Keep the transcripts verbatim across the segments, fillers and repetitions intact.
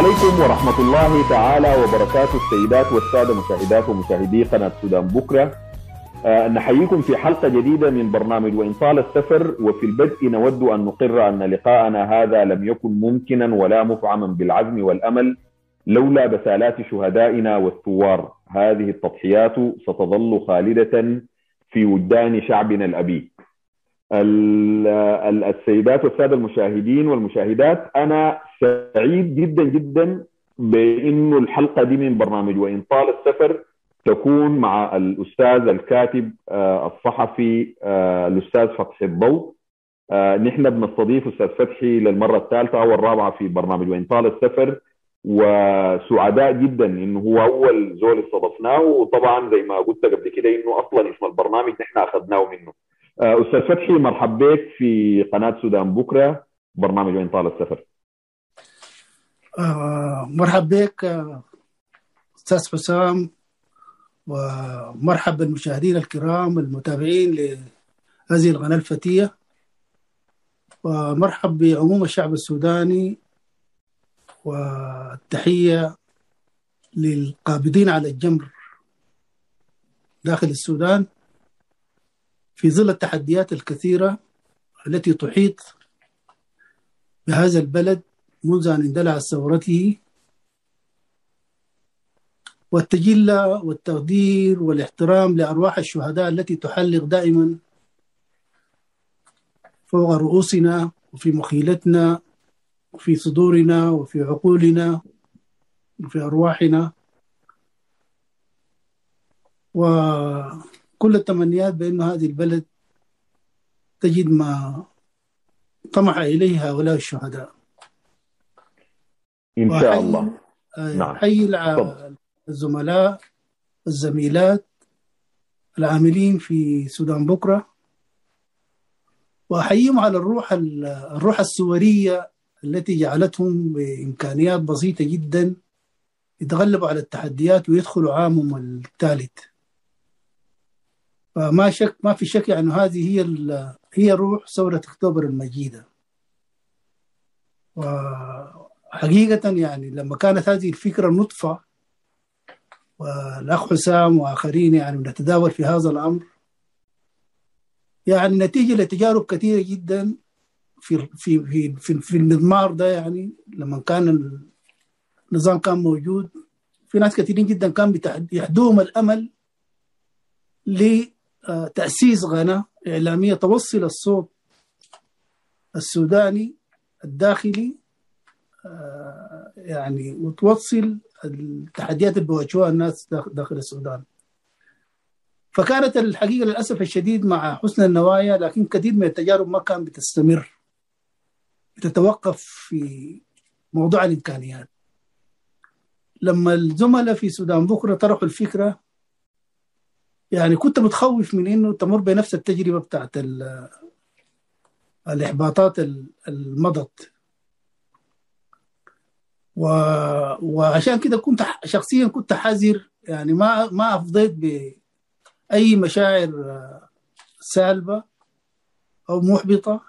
عليكم ورحمة الله تعالى وبركاته السيدات والسادة مشاهدات ومشاهدي قناة سودان بكرة. أه نحييكم في حلقة جديدة من برنامج وإن طال السفر. وفي البدء نود أن نقر أن لقاءنا هذا لم يكن ممكنا ولا مفعما بالعزم والأمل لولا بسالات شهدائنا والثوار. هذه التضحيات ستظل خالدة في وجدان شعبنا الأبي. السيدات والسادة المشاهدين والمشاهدات، أنا سعيد جدا جدا بأنه الحلقة دي من برنامج وإن طال السفر تكون مع الأستاذ الكاتب الصحفي الأستاذ فتحي الضوء. نحن بنستضيف أستاذ فتحي للمرة الثالثة أو الرابعة في برنامج وإن طال السفر، وسعداء جدا انه هو اول زول استضفناه. وطبعا زي ما قلت قبل كده انه اصلا اسم البرنامج نحن اخذناه منه. استاذ فتحي، مرحب بك في قناه سودان بكره، برنامج وإن طال السفر. آه مرحب بك استاذ حسام، ومرحب بالمشاهدين الكرام المتابعين لهذه القناه الفتيه، ومرحب بعموم الشعب السوداني، والتحية للقابضين على الجمر داخل السودان في ظل التحديات الكثيرة التي تحيط بهذا البلد منذ أن اندلع ثورته، والتجلة والتقدير والاحترام لأرواح الشهداء التي تحلق دائما فوق رؤوسنا وفي مخيلتنا وفي صدورنا وفي عقولنا وفي أرواحنا، وكل التمنيات بأن هذه البلد تجد ما طمح إليه هؤلاء الشهداء إن شاء الله. نعم. حي الزملاء الزميلات العاملين في سودان بكرة، وأحييهم على الروح الروح السورية التي جعلتهم بإمكانيات بسيطة جدا يتغلبوا على التحديات ويدخلوا عامهم الثالث. فما شك ما في شك يعني هذه هي هي روح ثورة أكتوبر المجيدة. وحقيقة يعني لما كانت هذه الفكرة نطفة، والأخ حسام وآخرين يعني نتداول في هذا الأمر، يعني نتيجة لتجارب كثيرة جدا في في في في, في المضمار ده. يعني لما كان النظام كان موجود، في ناس كثيرين جدا كان يحدوهم الامل لتاسيس قناه اعلاميه توصل الصوت السوداني الداخلي، يعني وتوصل التحديات اللي بيواجهوها الناس داخل السودان. فكانت الحقيقه للاسف الشديد مع حسن النوايا، لكن كثير من التجارب ما كان بتستمر، بتتوقف في موضوع الامكانيات. لما الزملاء في سودان بكرة طرحوا الفكرة، يعني كنت متخوف من انه تمر بنفس التجربة بتاعت الاحباطات المضت، وعشان كده كنت شخصيا كنت حذر، يعني ما ما افضيت باي مشاعر سالبة او محبطة،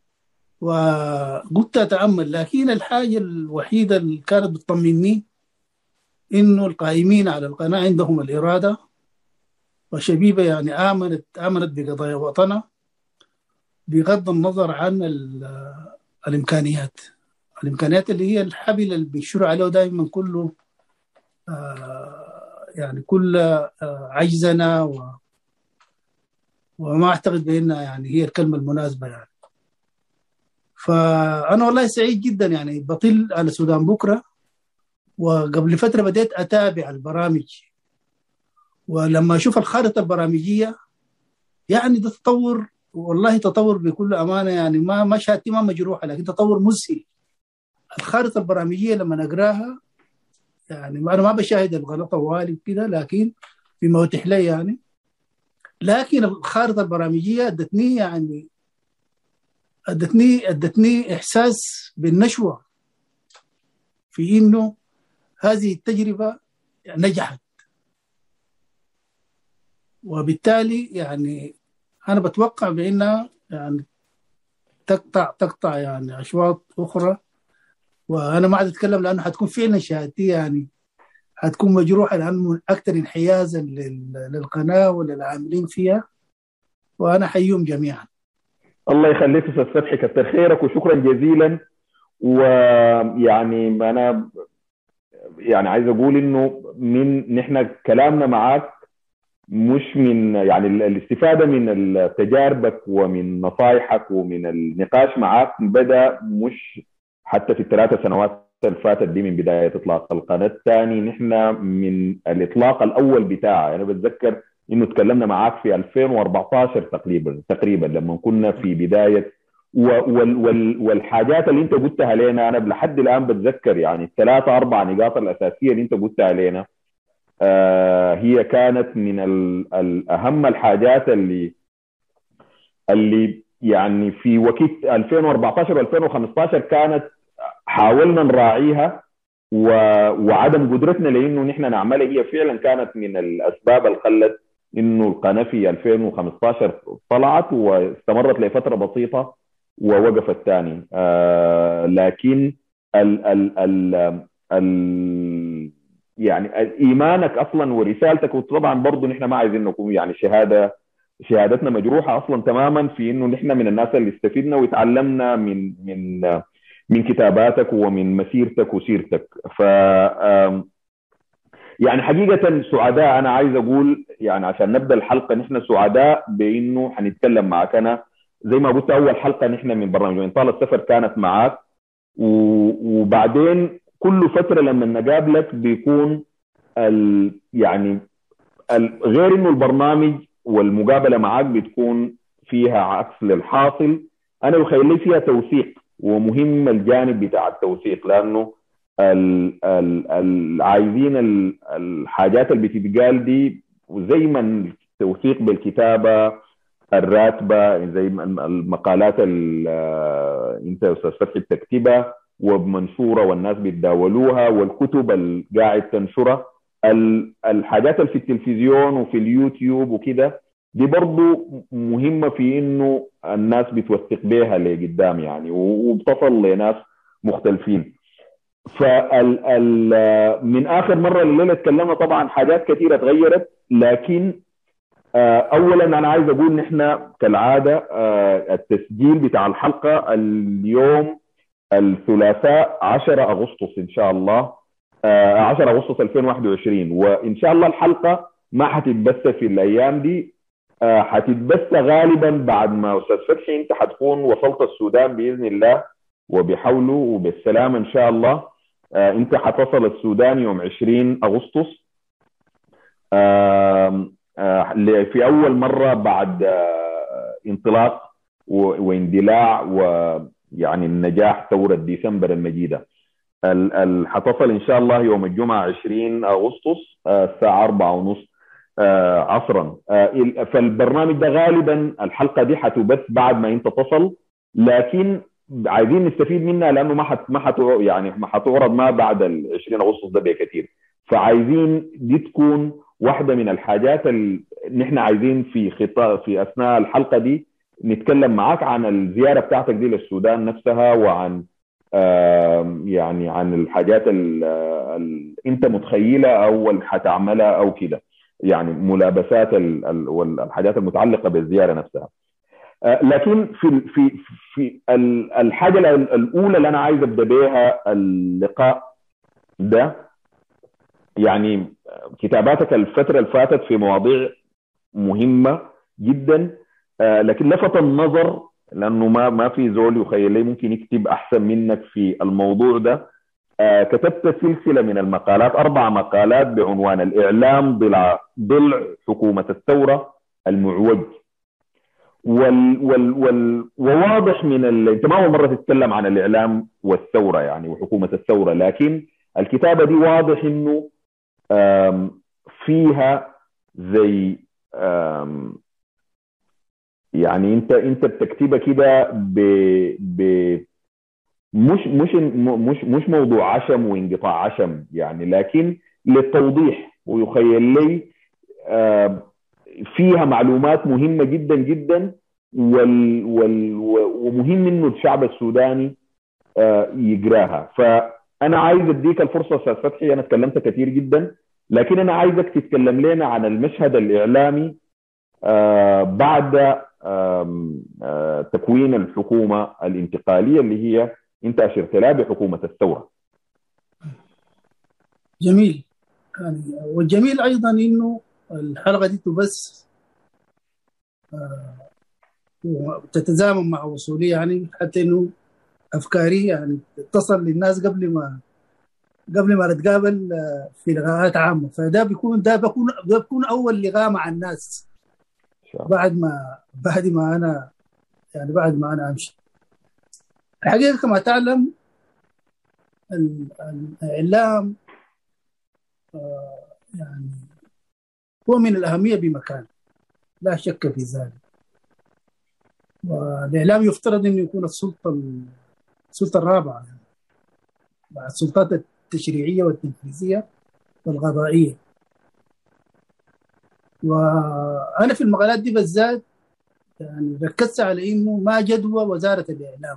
وقلت اتامل. لكن الحاجة الوحيدة اللي كانت بتطمني إنه القائمين على القناة عندهم الإرادة وشبيبة، يعني آمنت آمنت بقضايا وطنها بغض النظر عن الإمكانيات الإمكانيات اللي هي الحبل اللي بيشيروا عليه دائما كله، آه يعني كل آه عجزنا و وما أعتقد بأنها يعني هي الكلمة المناسبة. يعني فأنا والله سعيد جدا، يعني بطل على سودان بكرة، وقبل فترة بديت أتابع البرامج، ولما أشوف الخارطة البرامجية يعني ده تطور، والله تطور بكل أمانة، يعني ما ما شهادتي ما مجروحة، لكن تطور مذهل. الخارطة البرامجية لما نقراها، يعني أنا ما بشاهد الغلط طوالي كده، لكن بما يتيح لي يعني، لكن الخارطة البرامجية ادتني يعني ادتني ادتني إحساس بالنشوة في إنه هذه التجربة نجحت، وبالتالي يعني أنا بتوقع بأنها يعني تقطع تقطع يعني أشواط أخرى وانا ما عاد اتكلم لانه حتكون فعلا شهادتي يعني حتكون مجروحه، لانه اكثر انحيازا لل- للقناه وللعاملين فيها، وانا حيهم جميعا. الله يخليك استاذ فتحي، كتر خيرك وشكرا جزيلا. ويعني انا يعني عايز اقول انه من نحن كلامنا معاك مش من يعني ال- الاستفاده من تجاربك ومن نصايحك ومن النقاش معاك بدا مش حتى في الثلاثه سنوات اللي فاتت دي من بدايه اطلاق القناه الثاني، نحن من الاطلاق الاول بتاعها. انا بتذكر انه تكلمنا معاك في ألفين وأربعتاشر تقريبا تقريبا لما كنا في بدايه و- وال وال والحاجات اللي انت قلتها لنا انا لحد الان بتذكر، يعني الثلاثه اربع نقاط الاساسيه اللي انت قلتها لنا. آه، هي كانت من ال- الأهم الحاجات اللي اللي يعني في وقت ألفين وأربعتاشر و2015 كانت حاولنا نراعيها، و- وعدم قدرتنا لانه نحن نعملها هي فعلا كانت من الاسباب اللي خلت انه القناه في ألفين وخمستاشر طلعت واستمرت لفتره بسيطه ووقفت ثاني. آه لكن ال ال ال ال يعني ايمانك اصلا ورسالتك، وطبعا برضه نحن ما عايزين نكون يعني شهاده شهادتنا مجروحه اصلا تماما في انه نحن من الناس اللي استفدنا وتعلمنا من من من كتاباتك ومن مسيرتك وسيرتك. ف آم، يعني حقيقة سعداء، أنا عايز أقول يعني عشان نبدأ الحلقة نحن سعداء بإنه حنتكلم معك. أنا زي ما قلت أول حلقة نحن من برنامج وإن طال السفر كانت معك، و- وبعدين كل فترة لما نقابلك بيكون ال يعني ال غير إنه البرنامج والمقابلة معك بتكون فيها عكس للحاصل، أنا بخيل لي فيها توثيق، ومهم الجانب بتاع التوثيق لانه ال ال ال عايزين ال الحاجات اللي بتتقال دي وزي ما التوثيق بالكتابه الراتبه، زي ما المقالات اللي انت استاذ فتحي بتكتبها ومنشوره والناس بيتداولوها، والكتب اللي قاعد تنشرها، ال- الحاجات اللي في التلفزيون وفي اليوتيوب وكده، دي برضو مهمة في انه الناس بتوثق بيها لقدام يعني، وبتصل لناس مختلفين. فال ال من اخر مرة الليلة اتكلمنا طبعا حاجات كثيرة تغيرت، لكن آه، اولا انا عايز اقول نحن كالعادة آه، التسجيل بتاع الحلقة اليوم الثلاثاء عشرة أغسطس إن شاء الله، آه، عشرة أغسطس ألفين وواحد وعشرين، وإن شاء الله الحلقة ما حتتبث في الأيام دي، آه، حتتبث غالبا بعد ما أستاذ فتحي أنت حتكون وصلت السودان بإذن الله وبحوله وبالسلامة إن شاء الله. آه، أنت حتصل السودان يوم عشرين أغسطس، آه، آه، في أول مرة بعد آه، انطلاق و- واندلاع ويعني النجاح ثورة ديسمبر المجيدة. ال- ال- حتصل ان شاء الله يوم الجمعه عشرين اغسطس آه، الساعه أربعة ونص آه، عصرا. آه، ال- فالبرنامج ده غالبا الحلقه دي حتبث بعد ما انت تصل، لكن عايزين نستفيد منها لانه ما حت ما حت يعني ما حتعرض ما بعد ال عشرين اغسطس ده بكثير. فعايزين دي تكون واحده من الحاجات اللي نحن عايزين في خطاب في اثناء الحلقه دي نتكلم معاك عن الزياره بتاعتك دي للسودان نفسها، وعن آم، يعني عن الحاجات اللي انت متخيلها او اللي حتعملها او كده، يعني ملابسات ال- ال- والحاجات المتعلقه بالزياره نفسها. آه، لكن في في في ال- الحاجه ال- الاولى اللي انا عايز ابدا بها اللقاء ده، يعني كتاباتك الفتره اللي فاتت في مواضيع مهمه جدا، آه، لكن لفت النظر لانه ما ما في زول يخيل لي ممكن يكتب احسن منك في الموضوع ده. آه، كتبت سلسله من المقالات، اربع مقالات بعنوان الاعلام ضلع ضلع حكومه الثوره المعوج. وال وال وال وواضح من ال... انت ما اول مره تتكلم عن الاعلام والثوره يعني وحكومه الثوره، لكن الكتابه دي واضح انه آم، فيها زي آم، يعني انت انت بتكتبها كده ب ب مش مش مش مش موضوع عشم وانقطاع عشم يعني، لكن للتوضيح، ويخيل لي آه، فيها معلومات مهمه جدا جدا، وال وال ومهم انه الشعب السوداني يقراها. فانا عايز اديك الفرصه استاذ فتحي، انا تكلمت كثير جدا، لكن انا عايزك تتكلم لنا عن المشهد الاعلامي بعد تكوين الحكومه الانتقاليه اللي هي انت اشرت لها بحكومه الثوره. جميل. يعني والجميل ايضا انه الحلقه دي بس تتزامن مع وصولي، يعني حتى انه افكاري يعني تصل للناس قبل ما قبل ما نتقابل في لقاءات عامه. فده بيكون ده بيكون ده بيكون اول لقاء مع الناس بعد ما بعد ما انا يعني بعد ما انا امشي. الحقيقه كما تعلم الاعلام يعني هو من الاهميه بمكان، لا شك في ذلك. والاعلام يفترض انه يكون السلطه السلطه الرابعه يعني بعد السلطات التشريعيه والتنفيذيه والقضائيه. وانا في المقالات دي بالذات يعني ركزت على انه ما جدوى وزاره الاعلام،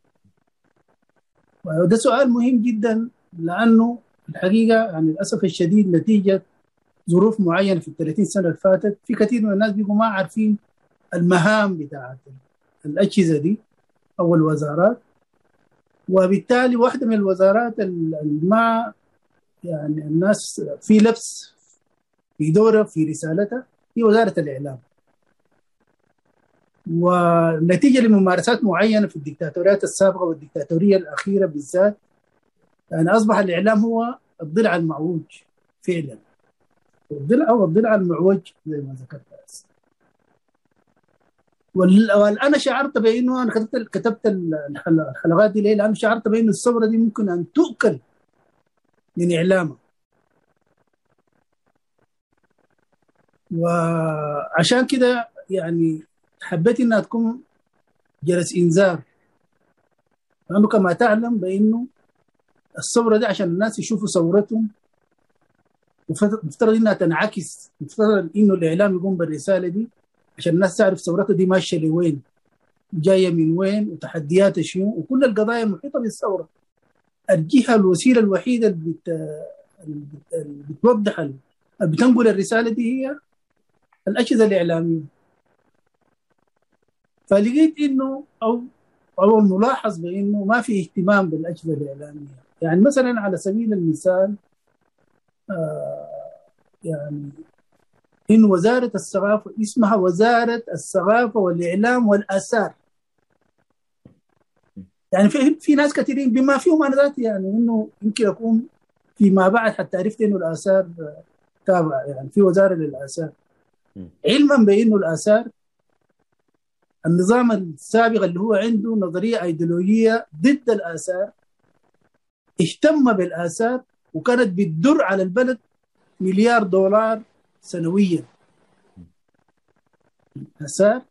وده سؤال مهم جدا، لانه الحقيقه يعني للاسف الشديد نتيجه ظروف معينه في الثلاثين سنه اللي فاتت في كثير من الناس بيقوا ما عارفين المهام بتاعت الاجهزه دي او الوزارات، وبالتالي واحده من الوزارات اللي ما يعني الناس في لبس في دورها في رسالتها هي وزاره الاعلام. ونتيجه لممارسات معينه في الدكتاتوريات السابقه والدكتاتوريه الاخيره بالذات، يعني اصبح الاعلام هو الضلع المعوج فعلا، والضلع او الضلع المعوج زي ما ذكرت. وانا شعرت بانه انا كتبت كتبت الحلقات دي ليه؟ لانه شعرت بانه الثوره دي ممكن ان تؤكل من اعلامها. وعشان كده يعني حبيت انها تكون جرس انذار، لانه كما تعلم بانه الثوره دي عشان الناس يشوفوا ثورتهم مفترض انها تنعكس، مفترض انه الاعلام يقوم بالرساله دي عشان الناس تعرف ثورتها دي ماشيه لوين، جايه من وين، وتحدياتها شنو، وكل القضايا المحيطه بالثوره. الجهه الوسيله الوحيده اللي بت... اللي بتوضح اللي بتنقل الرساله دي هي الاجهزه الاعلاميه. فلقيت انه او او نلاحظ بانه ما في اهتمام بالاجهزه الاعلاميه. يعني مثلا على سبيل المثال آه يعني إن وزارة الثقافة اسمها وزارة الثقافة والإعلام والآثار. يعني في في ناس كثيرين بما فيهم أنا ذاتي يعني إنه يمكن أكون فيما بعد حتى عرفت إنه الآثار تابع يعني في وزارة للآثار، علما بإنه الآثار النظام السابق اللي هو عنده نظرية أيديولوجية ضد الآثار اهتم بالآثار وكانت بتدر على البلد مليار دولار سنويا. الآثار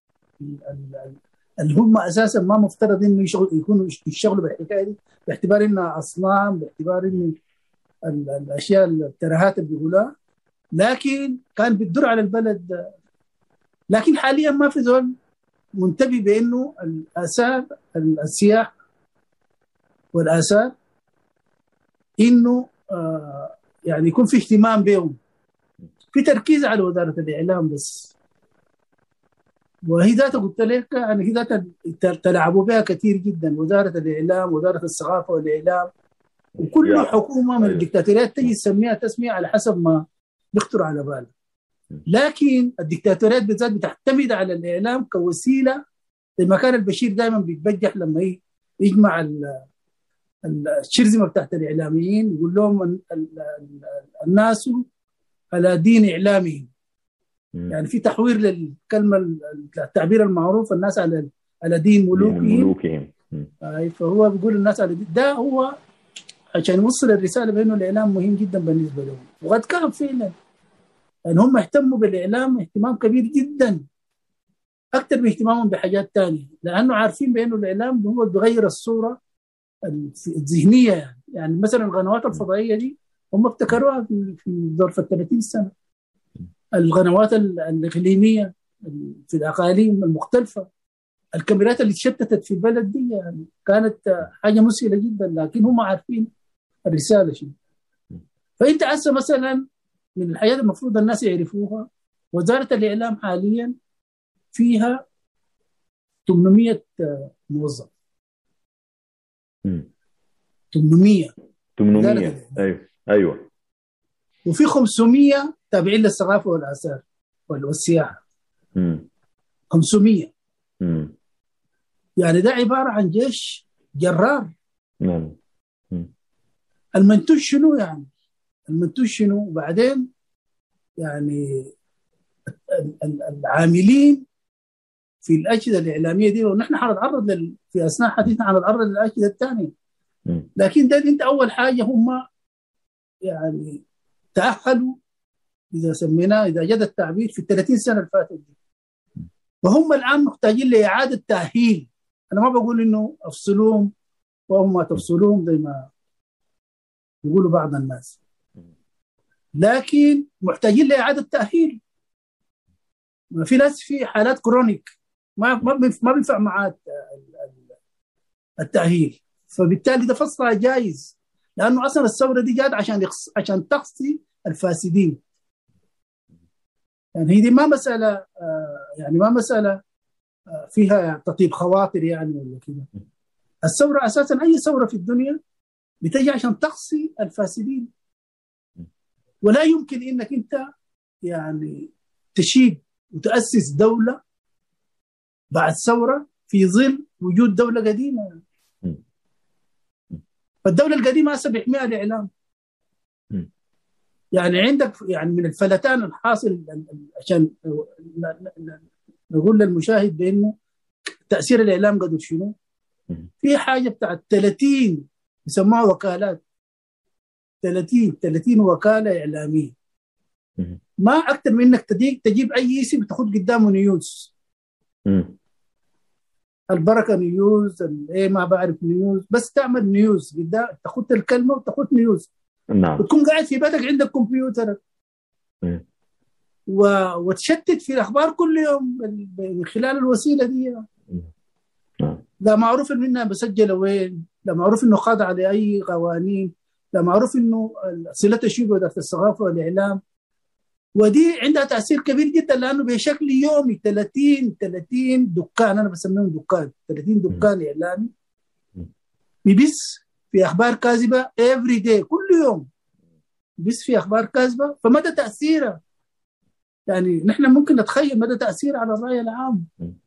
اللي هم أساسا ما مفترض إنه يكونوا يشتغلوا بالحكاية دي، باعتبار إنها أصنام، باعتبار إنه الأشياء الترهات اللي بيقولها، لكن كان بتدر على البلد. لكن حاليا ما في زول منتبه بأنه الآثار السياح والآثار إنه آه يعني يكون في اهتمام بهم، في تركيز على وزارة الإعلام بس. وهي ذاتها قلت لك يعني هي ذاتها تلعبوا بها كثير جدا، وزارة الإعلام، وزارة الثقافة والإعلام، وكل حكومة من الدكتاتوريات تجي تسميها تسمية على حسب ما يخطر على بالها. لكن الدكتاتوريات بالذات بتعتمد على الإعلام كوسيلة، لما كان البشير دائما بيتبجح لما يجمع الشرذمة بتاعت الإعلاميين يقول لهم الناس على دين إعلامهم. يعني في تحوير للكلمة التعبير المعروف الناس على على دين ملوكهم. آه فهو بيقول الناس على دين. ده هو عشان يوصل الرسالة بأنه الإعلام مهم جدا بالنسبة لهم، وقد كان فعلا يعني هم اهتموا بالإعلام اهتمام كبير جدا أكثر من اهتمامهم بحاجات تانية، لأنه عارفين بأنه الإعلام هو بيغير الصورة الذهنية. يعني, يعني مثلا القنوات الفضائية دي هم ابتكروها في في ظرف الثلاثين سنة. القنوات الإقليمية في الأقاليم المختلفة الكاميرات اللي تشتتت في البلد دي يعني كانت حاجة مسهلة جدا، لكن هم عارفين الرسالة شنو. فأنت هسه مثلا من الحياة المفروض الناس يعرفوها، وزارة الإعلام حاليا فيها ثمانمائة موظف. ثمانمائة ثمانمائة ايوه ايوه. وفي خمسمائة تابعين للثقافة والآثار والسياحة. امم خمسمائة. امم يعني ده عبارة عن جيش جرار. نعم. المنتوج شنو يعني؟ المنتوج شنو؟ وبعدين يعني العاملين في الأجهزة الإعلامية دي، ونحن حنتعرض لل... في أثناء حديثنا حنتعرض للأجهزة الثانية، لكن ده أنت أول حاجة هم يعني تأهلوا، إذا سميناه إذا جد التعبير، في الثلاثين سنة اللي فاتت دي، وهم الآن محتاجين لإعادة تأهيل. أنا ما بقول إنه أفصلوهم وهم ما تفصلوهم زي ما يقولوا بعض الناس، لكن محتاجين لإعادة تأهيل. ما في ناس في حالات كرونيك ما ما ما بينفع معاه التأهيل، فبالتالي ده فصلها جايز، لأنه أصلا الثورة دي جات عشان يخص... عشان تقصي الفاسدين. يعني هي دي ما مسألة آه يعني ما مسألة آه فيها تطيب خواطر يعني ولا كده. الثورة أساسا أي ثورة في الدنيا بتجي عشان تقصي الفاسدين، ولا يمكن إنك أنت يعني تشيد وتأسس دولة بعد ثورة في ظل وجود دولة قديمة. فالدولة القديمة هسه بيحميها الإعلام. يعني عندك يعني من الفلتان الحاصل، عشان نقول للمشاهد بأنه تأثير الإعلام قدر شنو، في حاجة بتاعت ثلاثين يسموها وكالات، ثلاثين ثلاثين وكالة إعلامية، ما أكثر من إنك تجيب أي اسم تاخد قدامه نيوز. البركة نيوز، ايه ما بعرف نيوز، بس تعمل نيوز قدام، تاخد الكلمة وتاخد نيوز. نعم. وتكون قاعد في بيتك عندك كمبيوتر و... وتشتت في الأخبار كل يوم من خلال الوسيلة دي. نعم. لا معروف منها بسجل وين، لا معروف إنه خاضع لأي قوانين، لا معروف إنه صلة الشيء وزارة الثقافة والإعلام. ودي عندها تأثير كبير جدا، لأنه بشكل يومي ثلاثين ثلاثين دكان، أنا بسميهم دكان، ثلاثين دكان إعلامي بيبث في أخبار كاذبة every day، كل يوم بيبث في أخبار كاذبة. فمدى تأثيرها يعني نحن ممكن نتخيل مدى تأثيرها على الرأي العام.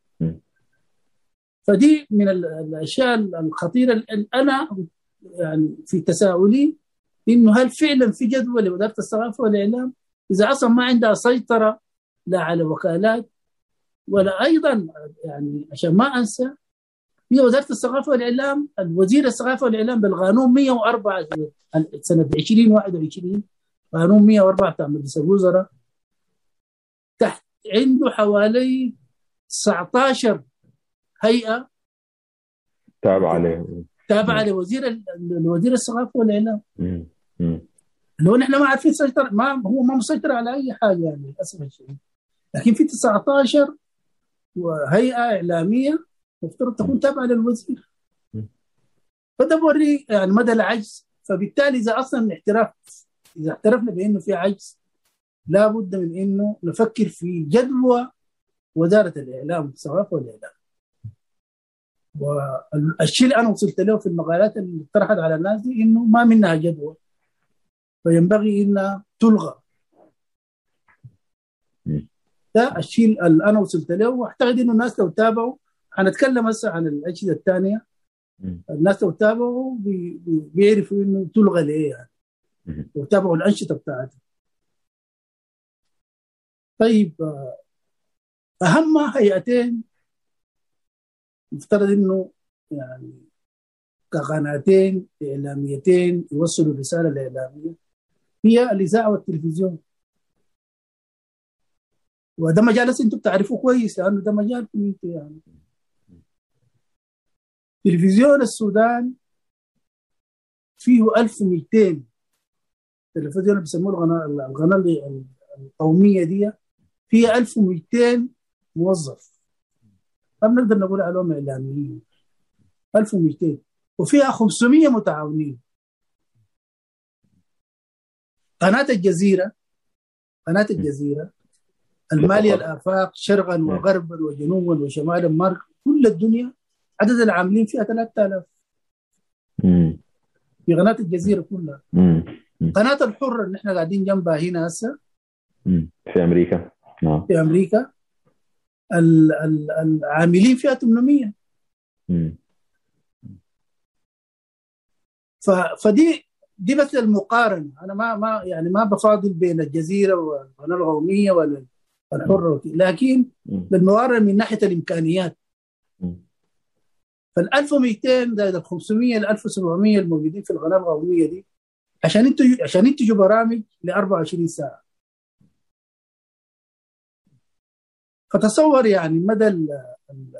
فدي من الأشياء الخطيرة اللي أنا يعني في تساؤلي، إنه هل فعلا في جدوى لوزارة الثقافة والإعلام إذا أصلا ما عندها سيطرة لا على وكالات ولا أيضا، يعني عشان ما أنسى، هي وزارة الثقافة والإعلام، الوزير الثقافة والإعلام بالقانون مئة وأربعة سنة عشرين واحد وعشرين، قانون مئة وأربعة بتاع مجلس الوزراء، تحت عنده حوالي تسعة عشر هيئة تابعة عليه، تابعة لوزير لوزير الثقافة والإعلام. لو نحن ما عارفين سيطر، ما هو ما مسيطر على أي حاجة يعني للأسف الشديد، لكن في تسعة عشر هيئة إعلامية مفترض تكون تابعة للوزير. فده بوري يعني مدى العجز. فبالتالي إذا أصلا الاعتراف، إذا اعترفنا بأنه في عجز، لا بد من إنه نفكر في جدوى وزارة الإعلام والثقافة والإعلام. والشيء اللي أنا وصلت له في المقالات اللي طرحت على الناس دي إنه ما منها جدوى، فينبغي إنها تلغى. ده الشيء اللي أنا وصلت له، وأعتقد إنه الناس لو تابعوا، هنتكلم هسه عن الأجهزة الثانية، الناس لو تابعوا بي بي بيعرفوا إنه تلغى لإيه يعني، وتابعوا الأنشطة بتاعتها. طيب أهم هيئتين يفترض إنه يعني كقناتين إعلاميتين يوصلوا الرسالة الإعلامية هي الإذاعة والتلفزيون. وده مجال أنتم بتعرفوه كويس، لأنه ده مجالكم أنتم يعني. تلفزيون السودان فيه ألف ومئتين تلفزيون اللي بيسموه القناة القناة القومية دي، فيها ألف ومئتين موظف. ما بنقدر نقول عليهم إعلاميين. ألف ومئتين وفيها خمسمية متعاونين. قناة الجزيرة قناة الجزيرة المالية الآفاق شرقا وغربا وجنوبا وشمالا مارك كل الدنيا عدد العاملين فيها ثلاثة آلاف في قناة الجزيرة كلها. قناة الحرة اللي احنا قاعدين جنبها هنا هسه في أمريكا في أمريكا العاملين فيها ثمانمية. فدي دي بس المقارنة. أنا ما ما يعني ما بفاضل بين الجزيرة والقناة القومية ولا الحرة، لكن بالمقارنة من ناحية الإمكانيات. فالألف ومئتين زائد الخمسمية الألف وسبعمية الموجودين في القناة القومية دي عشان ينتجوا عشان ينتجوا برامج ل أربعة وعشرين ساعة. فتصور يعني مدى ال ال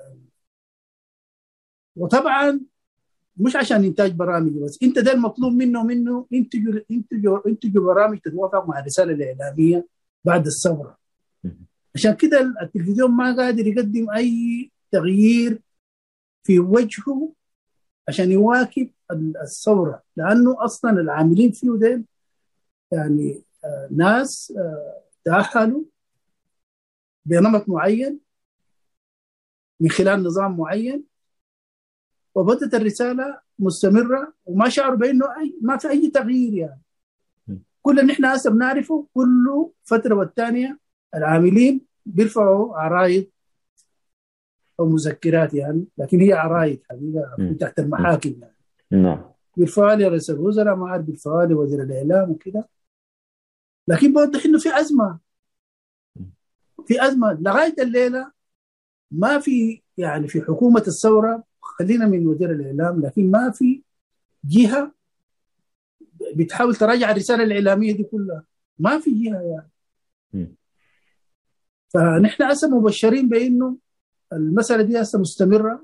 وطبعا مش عشان إنتاج برامج بس، أنت ده المطلوب منه منه ينتجوا ينتجوا ينتجوا برامج تتوافق مع الرسالة الإعلامية بعد الثورة. عشان كده التلفزيون ما قادر يقدم أي تغيير في وجهه عشان يواكب الثورة، لأنه أصلا العاملين فيه ده يعني آه ناس آه تأهلوا بنمط معين من خلال نظام معين، وبدت الرسالة مستمرة وما شعروا بأنه أي ما في أي تغيير. يعني كل اللي احنا هسه بنعرفه كله فترة والتانية العاملين بيرفعوا عرايض أو مذكرات يعني، لكن هي عرايض حقيقة تحت المحاكم يعني. نعم. بيرفعوا لي رئيس الوزراء، ما عارف بيرفعوا لي وزير الإعلام وكده، لكن بوضح إنه في أزمة في أزمة لغاية الليلة. ما في يعني في حكومة الثورة، خلينا من وزير الإعلام، لكن ما في جهة بتحاول تراجع الرسالة الإعلامية دي كلها. ما في جهة يعني. م. فنحن هسه مبشرين بأنه المسألة دي هسه مستمرة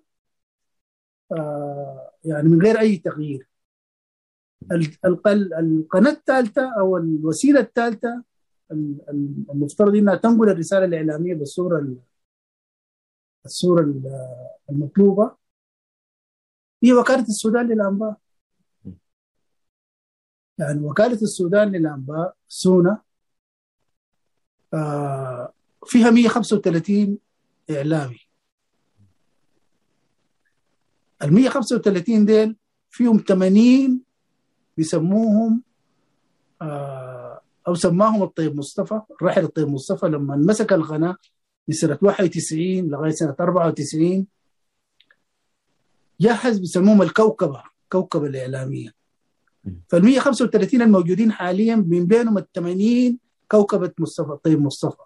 آه يعني من غير أي تغيير. القناة الثالثة أو الوسيلة الثالثة المفترض أنها تنقل الرسالة الإعلامية بالصورة الصورة المطلوبة هي وكالة السودان للأنباء. يعني وكالة السودان للأنباء سونا آه فيها مية وخمسة وثلاثين إعلامي. ال مية وخمسة وثلاثين ديل فيهم ثمانين بيسموهم آه أو سماهم الطيب مصطفى، الراحل الطيب مصطفى لما مسك القناة من سنة واحد وتسعين لغاية سنة أربعة وتسعين جهز بيسموهم الكوكبة كوكبة الإعلامية. فالمية وخمسة وثلاثين الموجودين حاليا من بينهم الثمانين كوكبة مصطفى الطيب مصطفى.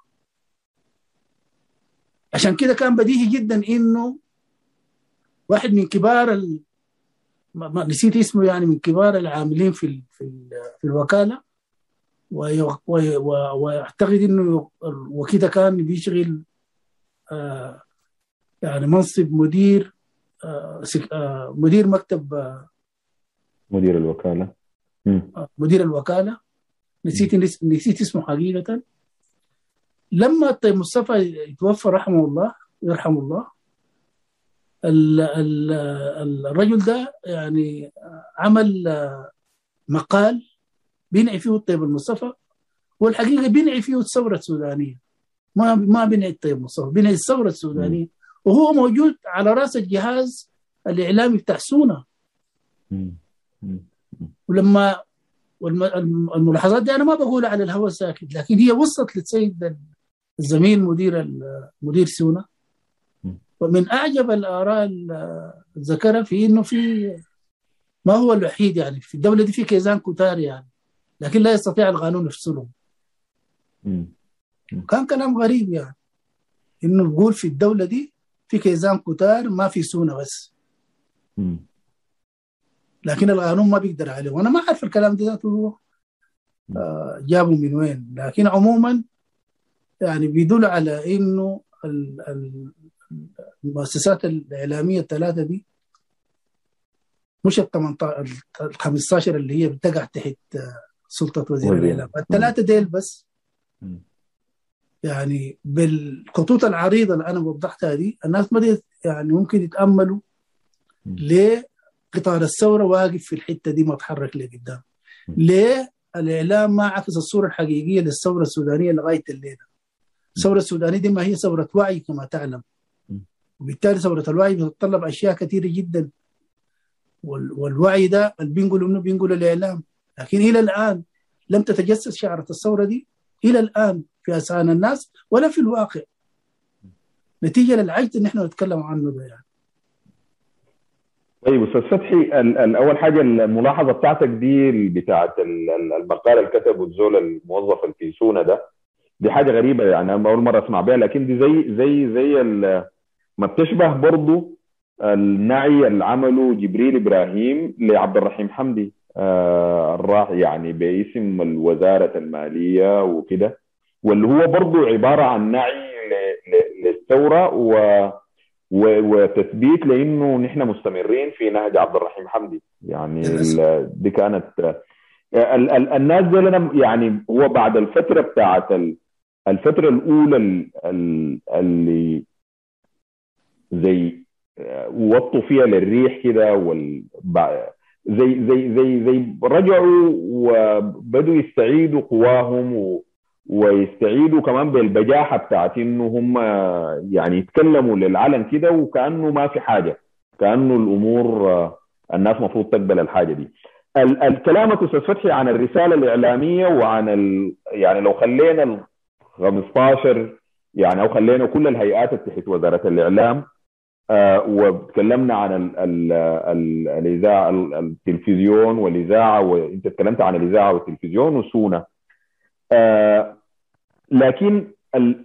عشان كده كان بديهي جدا إنه واحد من كبار ال... ما نسيت اسمه يعني من كبار العاملين في ال... في, ال... في الوكالة وي... وي... ويعتقد إنه وكده كان بيشغل آه يعني منصب مدير آه سك... آه مدير مكتب آه مدير الوكالة آه مدير الوكالة نسيت نسيت اسمه حقيقة. لما الطيب مصطفى يتوفى رحمه الله يرحم الله، ال ال الرجل ده يعني عمل مقال بينعي فيه الطيب المصطفى، والحقيقة بينعي فيه الثورة السودانية، ما ما بينعي الطيب مصطفى، بينعي الثورة السودانية. وهو موجود على رأس الجهاز الإعلامي بتاع سونا. ولما والملاحظات دي أنا ما بقولها على الهواء ساكت، لكن هي وصلت للسيد الزميل مدير مدير سونا. ومن أعجب الآراء الذكرى في إنه في ما هو الوحيد يعني في الدولة دي في كيزان كتار يعني، لكن لا يستطيع القانون يفصلهم. كان كلام غريب يعني إنه نقول في الدولة دي في كيزان كتار ما في سونا بس، لكن القانون ما بيقدر عليه. وأنا ما أعرف الكلام ده ذاته جابه من وين، لكن عموما يعني بيدل على إنه المؤسسات الإعلامية الثلاثة دي مش ال خمستاشر اللي هي بتقع تحت سلطة وزير الإعلام، الثلاثة ديل بس يعني بالخطوط العريضة اللي أنا وضحتها دي الناس بدأت يعني ممكن يتأملوا ليه قطار الثورة واقف في الحتة دي ما تحرك لقدام، ليه الإعلام ما عكس الصورة الحقيقية للثورة السودانية لغاية الليلة. الثورة السودانية دي ما هي ثورة وعي كما تعلم، وبالتالي ثورة الوعي بتتطلب أشياء كثيرة جدا، والوعي ده اللي بينقلوا منه بينقلوا الإعلام، لكن إلى الآن لم تتجسس شعرة الثورة دي إلى الآن في أذهان الناس ولا في الواقع، نتيجة للعجز اللي نحن نتكلم عنه ده يعني. طيب استاذ فتحي، الاول حاجه الملاحظه بتاعتك دي بتاعت المقاله اللي كتبه الزول الموظف الكيسونه ده، دي حاجه غريبه يعني انا اول مره اسمع بها، لكن دي زي زي زي ما بتشبه برضه النعي اللي عمله جبريل ابراهيم لعبد الرحيم حمدي آه الراحي يعني باسم وزاره الماليه وكده، واللي هو برضه عباره عن نعي للثوره و وتثبيت لانه نحن مستمرين في نهج عبد الرحيم حمدي يعني. دي كانت ال ال الناس دي لنا يعني، هو بعد الفتره بتاعت الفتره الاولى اللي زي وطوا فيها للريح كده وال زي زي زي زي رجعوا وبدوا يستعيدوا قواهم و ويستعيدوا كمان بالبجاحه بتاعت انه هم يعني يتكلموا للعلن كده وكانه ما في حاجه، كانه الامور الناس المفروض تقبل الحاجه دي. الكلام استاذ فتحي عن الرساله الاعلاميه وعن ال... يعني لو خلينا ال خمستاشر يعني او خلينا كل الهيئات تحت وزاره الاعلام آه وتكلمنا عن ال ال ال الاذاعه التلفزيون والاذاعه، وانت تكلمت عن الاذاعه والتلفزيون وسونا آه لكن ال...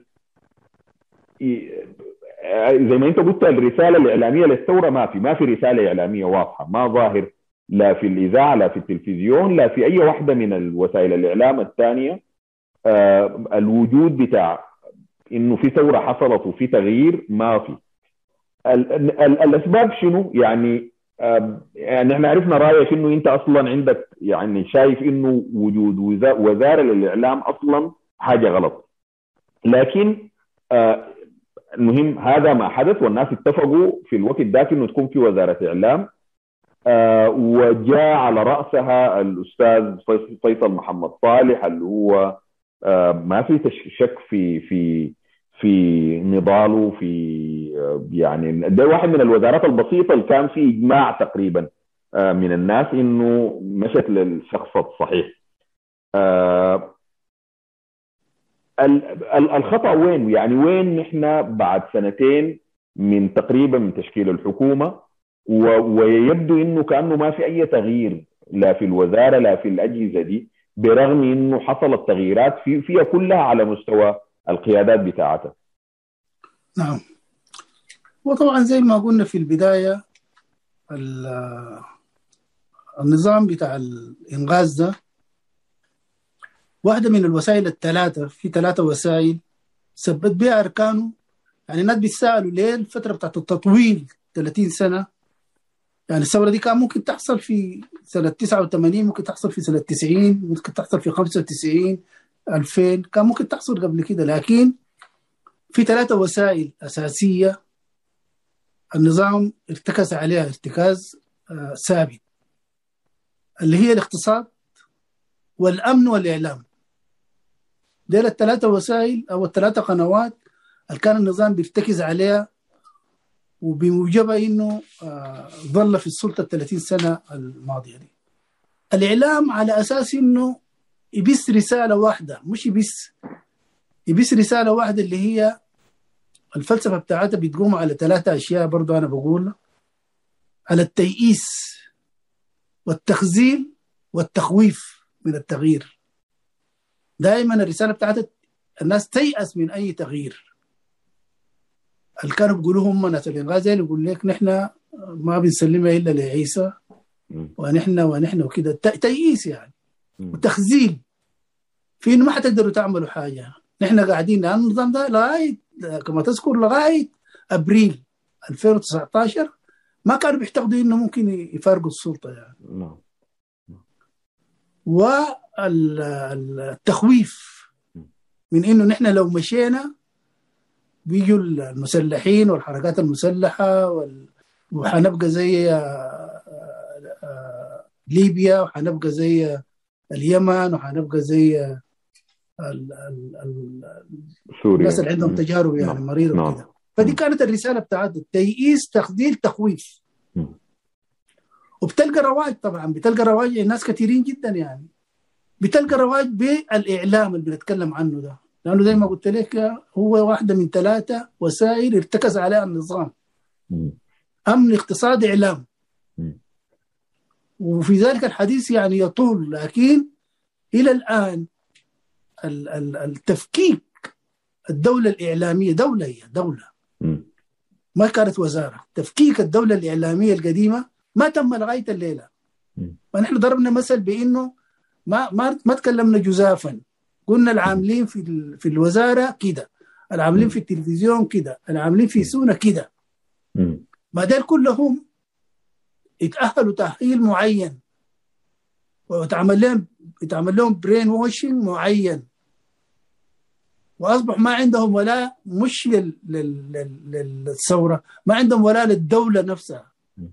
زي ما انت قلت الرساله الاعلاميه للثوره ما في ما في رساله اعلاميه واضحه، ما ظاهر لا في الاذاعه لا في التلفزيون لا في اي واحده من الوسائل الاعلام الثانيه آه الوجود بتاع انه في ثوره حصلت وفي تغيير ما في. ال... ال... الاسباب شنو يعني؟ آه يعني احنا عرفنا رايك انه انت اصلا عندك يعني شايف انه وجود وزاره للاعلام اصلا حاجه غلط، لكن آه المهم هذا ما حدث والناس اتفقوا في الوقت ذاك انه تكون في وزاره اعلام آه وجاء على راسها الاستاذ فيصل محمد صالح اللي هو آه ما في شك في في في نضاله في آه يعني ده واحد من الوزارات البسيطه اللي كان في اجماع تقريبا آه من الناس انه مشت للشخص الصحيح. آه الخطأ وين يعني؟ وين نحن بعد سنتين من تقريبا من تشكيل الحكومة ويبدو انه كأنه ما في اي تغيير لا في الوزارة لا في الأجهزة دي، برغم انه حصلت تغييرات في فيها كلها على مستوى القيادات بتاعتها. نعم، وطبعا زي ما قلنا في البداية النظام بتاع الإنغاز ده واحدة من الوسائل الثلاثة، في ثلاثة وسائل ثبت بها أركانه. يعني الناس بيتساءلوا ليه الفترة بتاعت التطويل ثلاثين سنة، يعني الثورة دي كان ممكن تحصل في سنة تسعة وثمانين، ممكن تحصل في سنة تسعين، ممكن تحصل في خمسة وتسعين، ألفين، كان ممكن تحصل قبل كده، لكن في ثلاثة وسائل أساسية النظام ارتكز عليها ارتكاز آه ثابت، اللي هي الاقتصاد والأمن والإعلام. ديل الثلاثة وسائل أو الثلاثة قنوات اللي كان النظام بيرتكز عليها وبموجبها إنه آه ظل في السلطة ثلاثين سنة الماضية دي. الإعلام على أساس إنه يبث رسالة واحدة، مش يبث يبث رسالة واحدة اللي هي الفلسفة بتاعتها بتقوم على ثلاثة أشياء برضو أنا بقول، على التيئيس والتخزين والتخويف من التغيير. دائما الرسالة بتاعتها الناس تيأس من أي تغيير. اللي كانوا بيقولوا هم ناس الإنغاز اللي يقول لك نحن ما بنسلمها إلا لعيسى ونحن ونحن وكده، تيئيس يعني وتخزين في إنه ما حتقدروا تعملوا حاجة. نحن قاعدين لأن النظام ده لغاية كما تذكر لغاية أبريل ألفين وتسعة عشر ما كانوا بيعتقدوا إنه ممكن يفارقوا السلطة يعني. والتخويف من إنه نحن لو مشينا بيجوا المسلحين والحركات المسلحة وال... وحنبقى زي ليبيا، وحنبقى زي اليمن، وحنبقى زي ال... ال... ال... سوريا، الناس اللي عندهم تجارب يعني نعم. مريرة نعم. وكده. فدي كانت الرسالة بتاعت التيئيس، تخذيل، تخويف. م. وبتلقى رواج، طبعا بتلقى رواج ناس كثيرين جدا، يعني بتلقى رواج بالإعلام اللي بنتكلم عنه ده، لأنه زي ما قلت لك هو واحدة من ثلاثة وسائل ارتكز عليها النظام: م. أمن، اقتصاد، إعلام. م. وفي ذلك الحديث يعني يطول، لكن إلى الآن التفكيك الدولة الإعلامية، دولة هي دولة م. ما كانت وزارة، تفكيك الدولة الإعلامية القديمة ما تم لغاية الليلة. م. ونحن ضربنا مثل بإنه ما ما ما تكلمنا جزافا، قلنا العاملين في في الوزارة كده، العاملين في التلفزيون كده، العاملين في سونا كده. ما دول كلهم يتأهلوا تأهيل معين، ويتعمل لهم يتعمل لهم برين واشنج معين، وأصبح ما عندهم ولا مش لل... لل... لل... للثورة، ما عندهم ولا للدولة نفسها.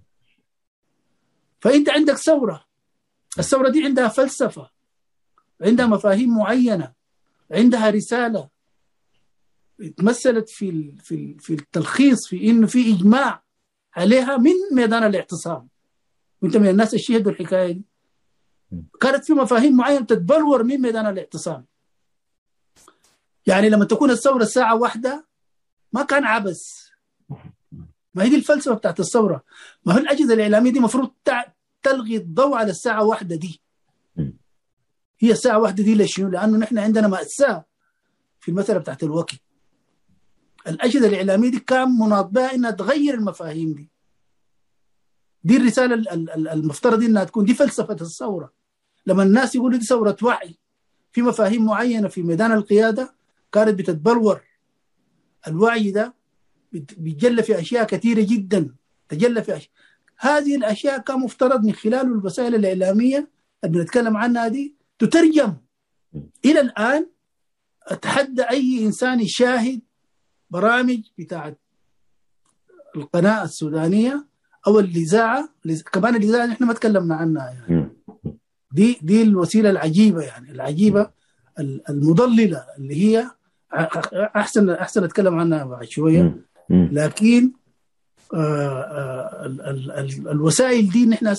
فأنت عندك ثورة، الثورة دي عندها فلسفة، عندها مفاهيم معينة، عندها رسالة تمثلت في في في التلخيص في إنه في إجماع عليها من ميدان الاعتصام. وأنت من الناس اللي شهدوا الحكاية دي، كانت في مفاهيم معينة تتبلور من ميدان الاعتصام. يعني لما تكون الثورة الساعة واحدة ما كان عبث. ما هي دي الفلسفة بتاعت الثورة. ما هو الأجهزة الإعلامية دي مفروض تلغي الضوء على الساعة واحدة دي. هي الساعة واحدة دي ليش؟ لأنه نحن عندنا مأساة في المسألة بتاعت الوقت. الأجهزة الإعلامية دي كان مناط بها إنها تغير المفاهيم دي. دي الرسالة المفترض إنها تكون دي فلسفة الثورة. لما الناس يقولوا دي ثورة وعي في مفاهيم معينة في ميدان القيادة كانت بتتبلور، الوعي ده بيتجلى في أشياء كثيرة جدا، تجلى في أشياء. هذه الأشياء كان مفترض من خلال الوسائل الإعلامية اللي بنتكلم عنها دي تترجم. إلى الآن أتحدى أي إنسان يشاهد برامج بتاعت القناة السودانية أو الإذاعة، كمان الإذاعة نحن ما تكلمنا عنها يعني. دي دي الوسيلة العجيبة، يعني العجيبة المضللة اللي هي أحسن أحسن أتكلم عنها بعد شوية. لكن آآ آآ ال ال ال الوسائل دي نحن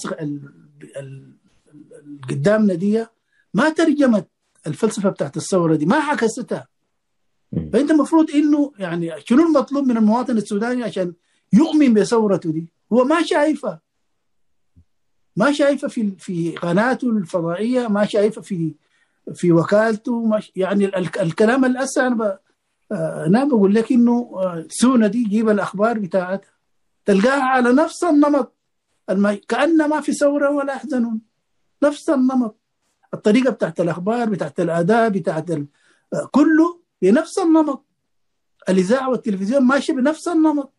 قدامنا دي ما ترجمت الفلسفة بتاعت الثورة دي، ما عكستها. فأنت المفروض إنه يعني شنو المطلوب من المواطن السوداني عشان يؤمن بثورته دي؟ هو ما شايفه، ما شايفه في في قناته الفضائية، ما شايفه في في وكالته، يعني الكلام الأساسي أنا أنا بقول لك إنه سونا دي جيب الأخبار بتاعتها تلقاها على نفس النمط، كأن ما في ثورة ولا يحزنون، نفس النمط، الطريقة بتاعت الأخبار بتاعت الأداء بتاعت ال... كله بنفس النمط. الإذاعة والتلفزيون ماشي بنفس النمط،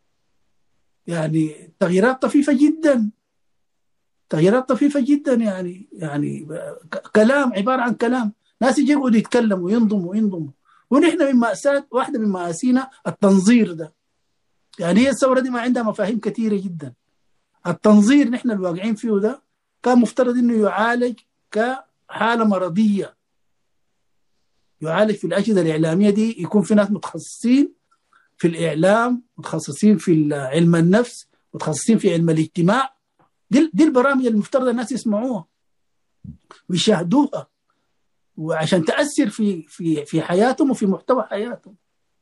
يعني تغييرات طفيفة جدا، تغييرات طفيفة جدا، يعني يعني كلام عبارة عن كلام، ناس يجي يقعدوا يتكلموا وينضموا وينضموا. ونحن من مأساة واحدة من مآسينا التنظير ده. يعني هي الثورة دي ما عندها مفاهيم كثيرة جدا. التنظير نحن الواقعين فيه ده كان مفترض انه يعالج كحالة مرضية، يعالج في الأجهزة الإعلامية دي، يكون في ناس متخصصين في الإعلام، متخصصين في علم النفس، متخصصين في علم الاجتماع. دي, دي البرامج المفترض الناس يسمعوها ويشاهدوها، وعشان تأثر في في في حياتهم وفي محتوى حياتهم.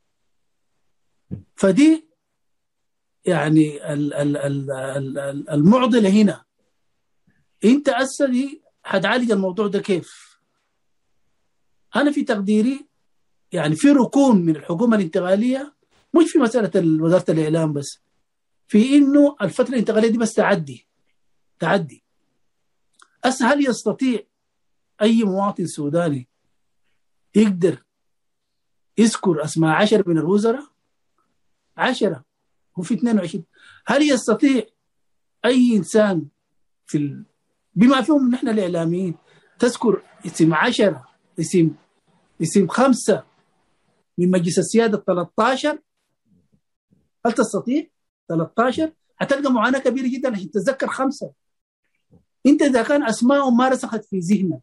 فدي يعني ال ال ال ال المعضلة هنا. انت أسألي حتعالج الموضوع ده كيف؟ أنا في تقديري يعني في ركون من الحكومة الانتقالية، مش في مسألة وزارة الإعلام بس، في إنه الفترة الانتقالية دي بس تعدي تعدي أسهل. يستطيع أي مواطن سوداني يقدر يذكر أسماء عشر من الوزراء، عشرة وفي اثنين وعشرين. هل يستطيع أي إنسان في ال... بما فيهم نحن الإعلاميين تذكر اسم عشرة، اسم اسم خمسة من مجلس السيادة ثلاثة عشر، هل تستطيع؟ ثلاثة عشر هتلقى معاناة كبيرة جدا عشان تتذكر خمسة. انت اذا كان اسمائهم ما رسخت في ذهنك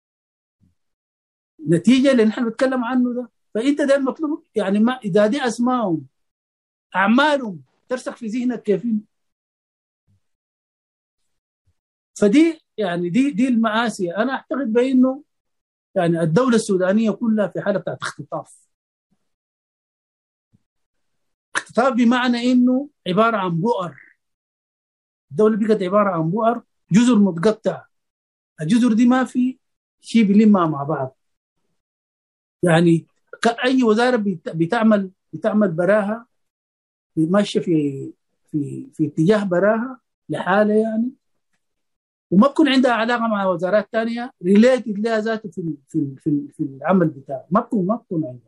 نتيجة اللي نحن بنتكلم عنه ده، فانت ده المطلوب يعني. ما اذا دي اسمائهم اعمالهم ترسخ في ذهنك كيف؟ فدي يعني دي دي المآسي. انا اعتقد بانه يعني الدولة السودانية كلها في حالة بتاعت اختطاف. اختطاف بمعنى انه عبارة عن بؤر. الدولة بقت عبارة عن بؤر، جزر متقطعة. الجزر دي ما في شيء بيلمها مع بعض. يعني اي وزارة بتعمل بتعمل براها، ماشية في في في اتجاه براها لحالة يعني، وما بكون عندها علاقة مع وزارات تانية ريليتد لها ذاته في في في في العمل بتاعها. ما بكون ما بكون عندها.